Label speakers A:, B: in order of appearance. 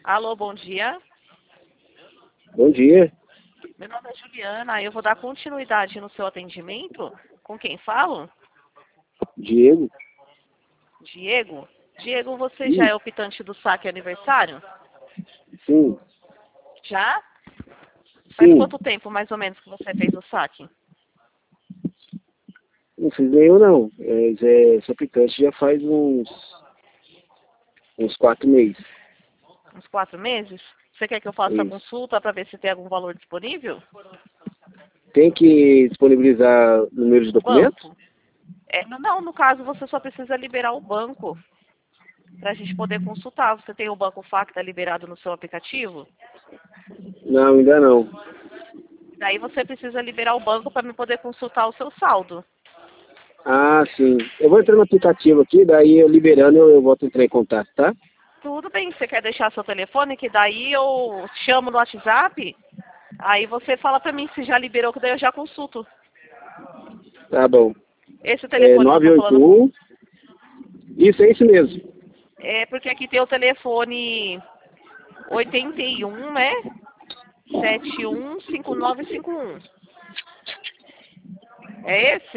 A: Alô, bom dia.
B: Bom dia,
A: Meu nome é Juliana. Eu vou dar continuidade no seu atendimento. Com quem falo?
B: Diego.
A: Diego? Diego, você já
B: Sim,
A: é optante do saque aniversário?
B: sim,
A: Já? Faz
B: sim.
A: quanto tempo, mais ou menos, que você fez o saque?
B: Não fiz nenhum, não. Esse aplicante já faz uns 4 meses.
A: Uns 4 meses? Você quer que eu faça a
B: Isso.
A: consulta para ver se tem algum valor disponível?
B: Tem que disponibilizar o número de
A: O
B: documentos?
A: banco? Não, no caso, você só precisa liberar o banco para a gente poder consultar. Você tem o Banco Facta liberado no seu aplicativo?
B: Não, ainda não.
A: Daí você precisa liberar o banco para me poder consultar o seu saldo.
B: Ah, sim. Eu vou entrar no aplicativo aqui, daí eu liberando eu volto a entrar em contato, tá?
A: Tudo bem, você quer deixar seu telefone, que daí eu chamo no WhatsApp, aí você fala pra mim se já liberou, que daí eu já consulto.
B: Tá bom.
A: Esse
B: É
A: telefone que eu tô falando
B: 981. Isso, é isso mesmo.
A: é porque aqui tem o telefone 81, né? 715951. É esse?